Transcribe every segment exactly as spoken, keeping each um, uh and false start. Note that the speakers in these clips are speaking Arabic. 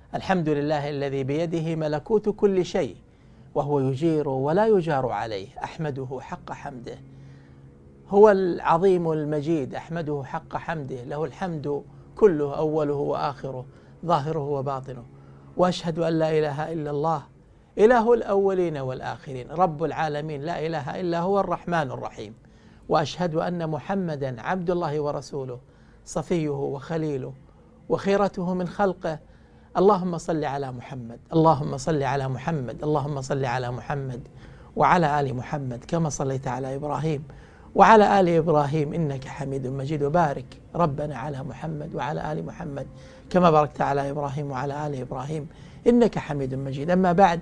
الحمد لله الذي بيده ملكوت كل شيء وهو يجير ولا يجار عليه، أحمده حق حمده. هو العظيم المجيد، أحمده حق حمده، له الحمد كله أوله وآخره، ظاهره وباطنه. وأشهد أن لا إله إلا الله، إله الأولين والآخرين، رب العالمين، لا إله إلا هو الرحمن الرحيم. وأشهد أن محمدا عبد الله ورسوله، صفيه وخليله وخيرته من خلقه. اللهم صل على محمد، اللهم صل على محمد، اللهم صل على محمد وعلى آل محمد كما صليت على إبراهيم وعلى آل إبراهيم إنك حميد مجيد. وبارك ربنا على محمد وعلى آل محمد كما باركت على إبراهيم وعلى آل إبراهيم إنك حميد مجيد. أما بعد،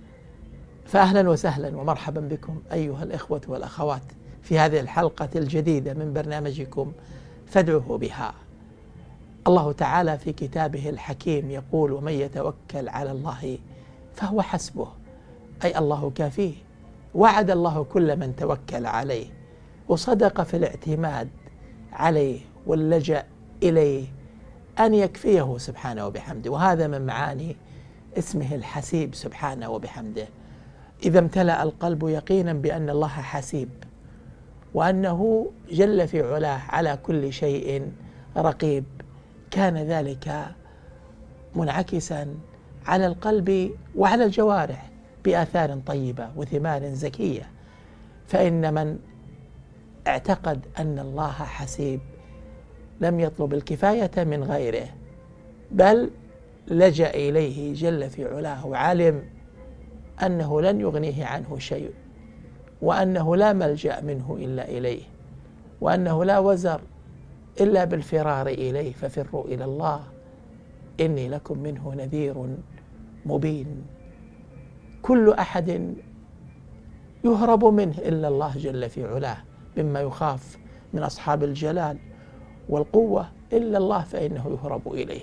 فأهلا وسهلا ومرحبا بكم أيها الإخوة والأخوات في هذه الحلقة الجديدة من برنامجكم فادعوه بها. الله تعالى في كتابه الحكيم يقول: ومن يتوكل على الله فهو حسبه، أي الله كافيه. وعد الله كل من توكل عليه وصدق في الاعتماد عليه واللجأ إليه أن يكفيه سبحانه وبحمده. وهذا من معاني اسمه الحسيب سبحانه وبحمده. إذا امتلأ القلب يقينا بأن الله حسيب وأنه جل في علاه على كل شيء رقيب، كان ذلك منعكسا على القلب وعلى الجوارح بآثار طيبة وثمار زكية. فإن من اعتقد أن الله حسيب لم يطلب الكفاية من غيره، بل لجأ إليه جل في علاه وعلم أنه لن يغنيه عنه شيء، وأنه لا ملجأ منه إلا إليه، وأنه لا وزر إلا بالفرار إليه. ففروا إلى الله إني لكم منه نذير مبين. كل أحد يهرب منه إلا الله جل في علاه، مما يخاف من أصحاب الجلال والقوة إلا الله فإنه يهرب إليه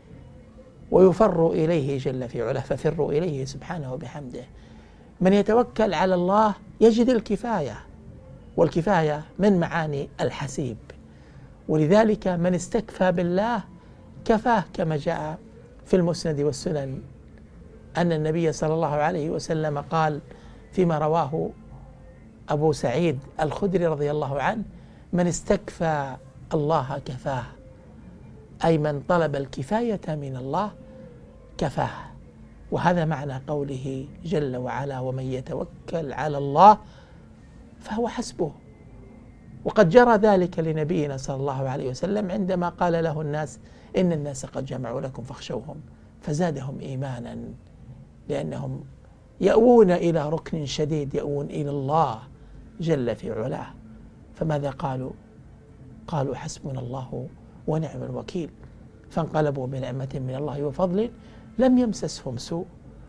ويفر إليه جل في علاه. ففروا إليه سبحانه وبحمده. من يتوكل على الله يجد الكفاية، والكفاية من معاني الحسيب. ولذلك من استكفى بالله كفاه، كما جاء في المسند والسنن أن النبي صلى الله عليه وسلم قال فيما رواه أبو سعيد الخدري رضي الله عنه: من استكفى الله كفاه، أي من طلب الكفاية من الله كفاه. وهذا معنى قوله جل وعلا: ومن يتوكل على الله فهو حسبه. وقد جرى ذلك لنبينا صلى الله عليه وسلم عندما قال له الناس: إن الناس قد جمعوا لكم فاخشوهم، فزادهم إيمانا، لأنهم يأوون إلى ركن شديد، يأوون إلى الله جل في علاه. فماذا قالوا؟ قالوا: حسبنا الله ونعم الوكيل. فانقلبوا بنعمة من الله وفضل لم يمسسهم سوء.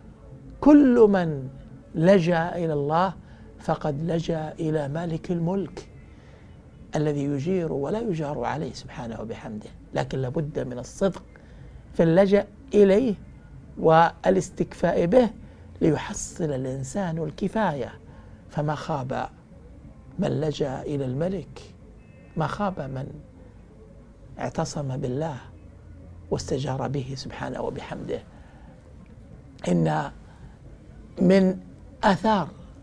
كل من لجأ إلى الله فقد لجأ إلى مالك الملك الذي يجير ولا يجار عليه سبحانه وبحمده. لكن لابد من الصدق في اللجأ إليه والاستكفاء به ليحصل الإنسان الكفاية. فما خاب من لجأ إلى الملك، ما خاب من اعتصم بالله واستجار به سبحانه وبحمده. إن من آثار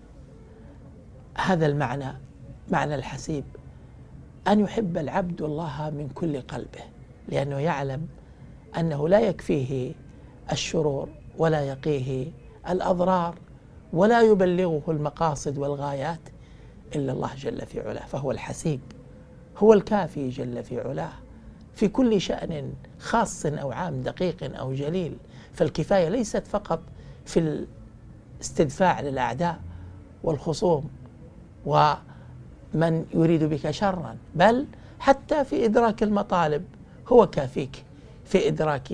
هذا المعنى، معنى الحسيب، أن يحب العبد الله من كل قلبه، لأنه يعلم أنه لا يكفيه الشرور ولا يقيه الأضرار ولا يبلغه المقاصد والغايات إلا الله جل في علاه. فهو الحسيب، هو الكافي جل في علاه في كل شأن خاص أو عام، دقيق أو جليل. فالكفاية ليست فقط في الاستدفاع للأعداء والخصوم ومن يريد بك شرا، بل حتى في إدراك المطالب هو كافيك، في إدراك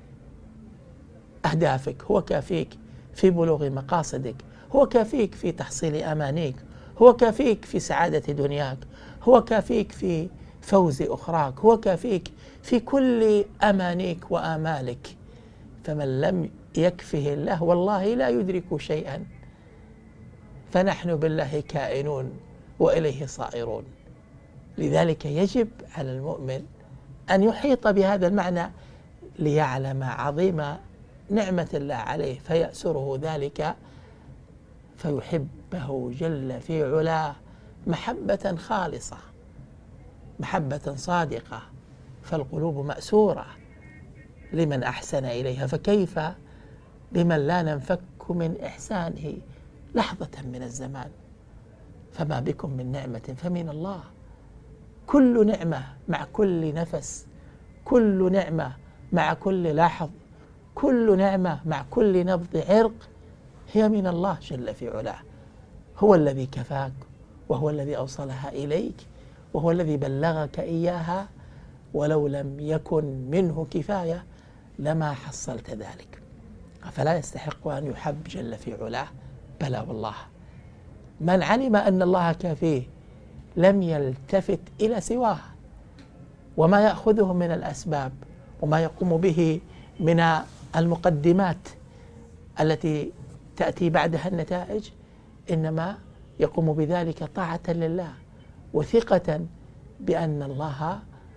أهدافك هو كافيك، في بلوغ مقاصدك هو كافيك، في تحصيل أمانيك هو كافيك، في سعادة دنياك هو كافيك، في فوز أخراك هو كافيك، في كل أمانيك وآمالك. فمن لم يكفه الله والله لا يدرك شيئا. فنحن بالله كائنون وإليه صائرون. لذلك يجب على المؤمن أن يحيط بهذا المعنى ليعلم عظيم نعمة الله عليه فيأسره ذلك فيحبه جل في علاه محبة خالصة، محبة صادقة، فالقلوب مأسورة لمن أحسن إليها، فكيف بمن لا ننفك من إحسانه لحظة من الزمان؟ فما بكم من نعمة فمن الله. كل نعمة مع كل نفس، كل نعمة مع كل لحظ، كل نعمة مع كل نبض عرق هي من الله جل في علاه. هو الذي كفاك، وهو الذي أوصلها إليك، وهو الذي بلغك إياها، ولو لم يكن منه كفاية لما حصلت ذلك. فلا يستحق أن يحب جل في علاه؟ بلى والله. من علم أن الله كافيه لم يلتفت إلى سواه، وما يأخذه من الأسباب وما يقوم به من المقدمات التي تأتي بعدها النتائج، إنما يقوم بذلك طاعة لله وثقة بأن الله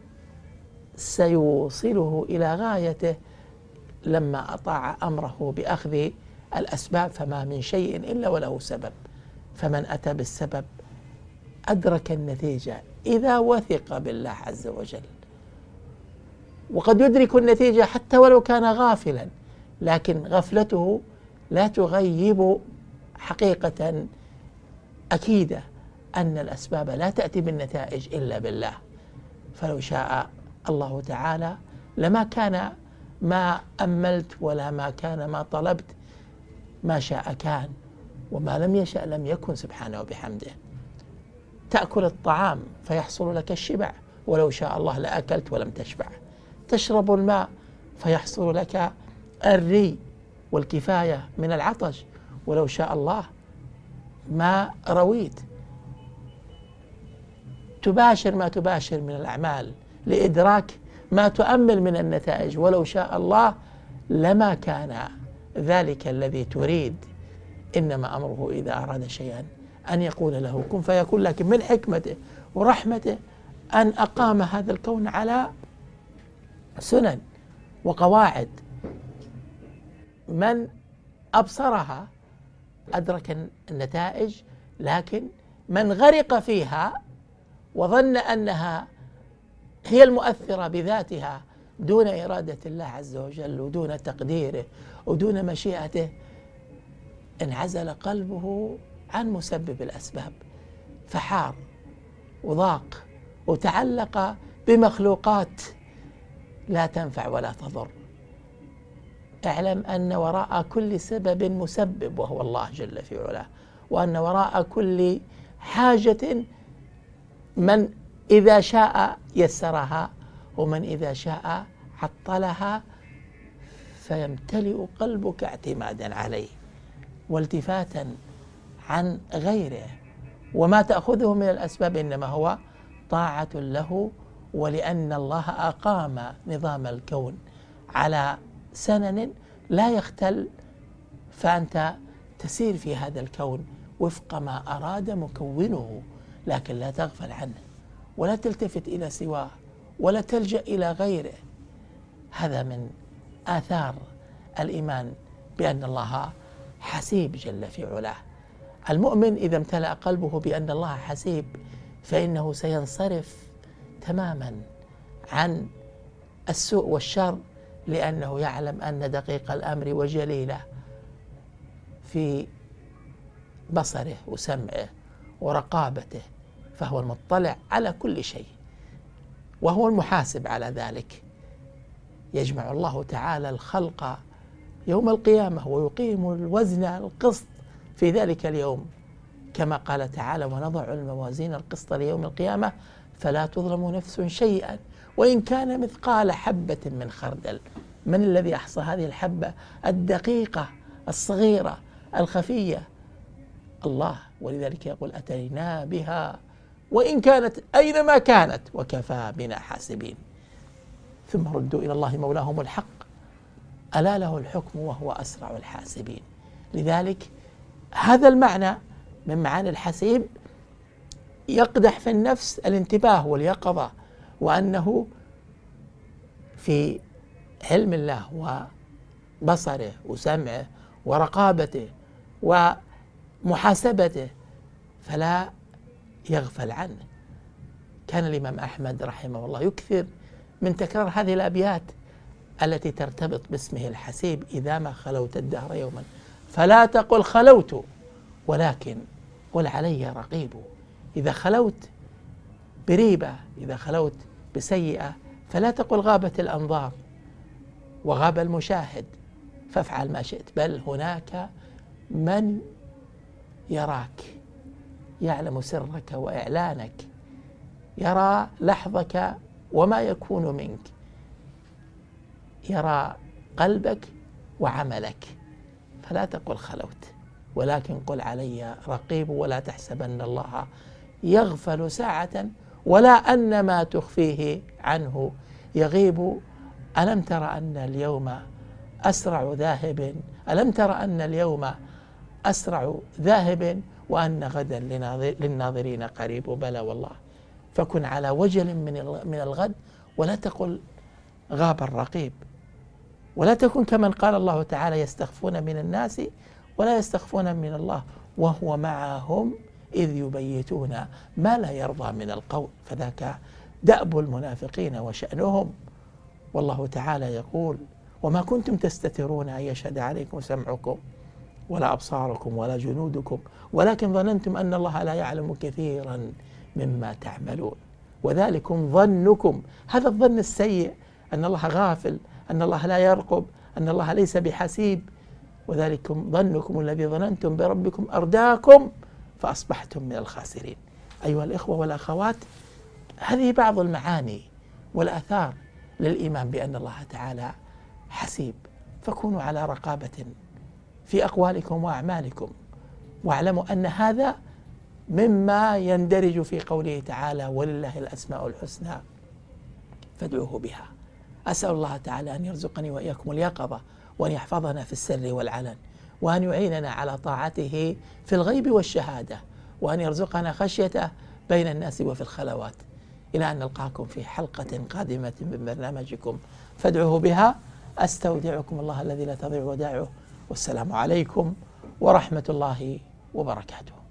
سيوصله إلى غايته لما أطاع أمره بأخذ الأسباب. فما من شيء إلا وله سبب، فمن أتى بالسبب أدرك النتيجة إذا وثق بالله عز وجل. وقد يدرك النتيجة حتى ولو كان غافلا، لكن غفلته لا تغيب حقيقة أكيدة أن الأسباب لا تأتي بالنتائج إلا بالله. فلو شاء الله تعالى لما كان ما أملت ولا ما كان ما طلبت، ما شاء كان وما لم يشأ لم يكن سبحانه وبحمده. تأكل الطعام فيحصل لك الشبع، ولو شاء الله لأكلت ولم تشبع. تشرب الماء فيحصل لك الري والكفاية من العطش، ولو شاء الله ما رويت. تباشر ما تباشر من الأعمال لإدراك ما تؤمل من النتائج، ولو شاء الله لما كان ذلك الذي تريد. إنما أمره إذا أراد شيئا أن يقول له كن فيكون. لكن من حكمته ورحمته أن أقام هذا الكون على سنن وقواعد، من أبصرها أدرك النتائج، لكن من غرق فيها وظن أنها هي المؤثرة بذاتها دون إرادة الله عز وجل ودون تقديره ودون مشيئته، انعزل قلبه عن مسبب الأسباب، فحار وضاق وتعلق بمخلوقات لا تنفع ولا تضر. اعلم أن وراء كل سبب مسبب وهو الله جل في علاه، وأن وراء كل حاجة من إذا شاء يسرها ومن إذا شاء عطلها، فيمتلئ قلبك اعتمادا عليه والتفاتا عن غيره. وما تأخذه من الأسباب إنما هو طاعة له، ولأن الله أقام نظام الكون على سنن لا يختل، فأنت تسير في هذا الكون وفق ما أراد مكونه، لكن لا تغفل عنه ولا تلتفت إلى سواه ولا تلجأ إلى غيره. هذا من آثار الإيمان بأن الله حسيب جل في علاه. المؤمن إذا امتلأ قلبه بأن الله حسيب فإنه سينصرف تماما عن السوء والشر، لأنه يعلم أن دقيق الأمر وجليله في بصره وسمعه ورقابته، فهو المطلع على كل شيء وهو المحاسب على ذلك. يجمع الله تعالى الخلق يوم القيامة ويقيم الوزن القسط في ذلك اليوم، كما قال تعالى ونضع الموازين القسط ليوم القيامة فلا تظلم نفس شيئا وإن كان مثقال حبة من خردل. من الذي أحصى هذه الحبة الدقيقة الصغيرة الخفية؟ الله. ولذلك يقول أتينا بها وإن كانت أينما كانت وكفى بنا حاسبين. ثم ردوا إلى الله مولاهم الحق ألا له الحكم وهو أسرع الحاسبين. لذلك هذا المعنى من معاني الحسيب يقدح في النفس الانتباه واليقظة، وأنه في علم الله بصره وسمعه ورقابته ومحاسبته، فلا يغفل عنه. كان الإمام أحمد رحمه الله يكثر من تكرار هذه الأبيات التي ترتبط باسمه الحسيب: إذا ما خلوت الدهر يوما فلا تقل خلوت ولكن قل علي رقيب. إذا خلوت بريبة، إذا خلوت بسيئة، فلا تقل غابت الأنظار وغاب المشاهد فافعل ما شئت، بل هناك من يراك، يعلم سرك وإعلانك، يرى لحظك وما يكون منك، يرى قلبك وعملك. فلا تقل خلوت ولكن قل علي رقيب، ولا تحسبن الله يغفل ساعة ولا أن ما تخفيه عنه يغيب. ألم تر أن اليوم أسرع ذاهب ألم تر أن اليوم أسرع ذاهب وأن غدا للناظرين قريب. بلى والله. فكن على وجل من الغد ولا تقل غاب الرقيب، ولا تكن كمن قال الله تعالى: يستخفون من الناس ولا يستخفون من الله وهو معهم إذ يبيتون ما لا يرضى من القول. فذاك دأب المنافقين وشأنهم. والله تعالى يقول: وما كنتم تستترون أن يشهد عليكم سمعكم ولا أبصاركم ولا جنودكم ولكن ظننتم أن الله لا يعلم كثيرا مما تعملون. وذلكم ظنكم، هذا الظن السيء أن الله غافل، أن الله لا يرقب، أن الله ليس بحسيب. وذلكم ظنكم الذي ظننتم بربكم أرداكم فأصبحتم من الخاسرين. أيها الإخوة والأخوات، هذه بعض المعاني والآثار للإيمان بأن الله تعالى حسيب. فكونوا على رقابة في أقوالكم وأعمالكم، واعلموا أن هذا مما يندرج في قوله تعالى: ولله الأسماء الحسنى فادعوه بها. أسأل الله تعالى أن يرزقني وإياكم اليقظة، وأن يحفظنا في السر والعلن، وأن يعيننا على طاعته في الغيب والشهادة، وأن يرزقنا خشيته بين الناس وفي الخلوات. إلى أن نلقاكم في حلقة قادمة من برنامجكم فادعوه بها. أستودعكم الله الذي لا تضيع ودائعه، والسلام عليكم ورحمة الله وبركاته.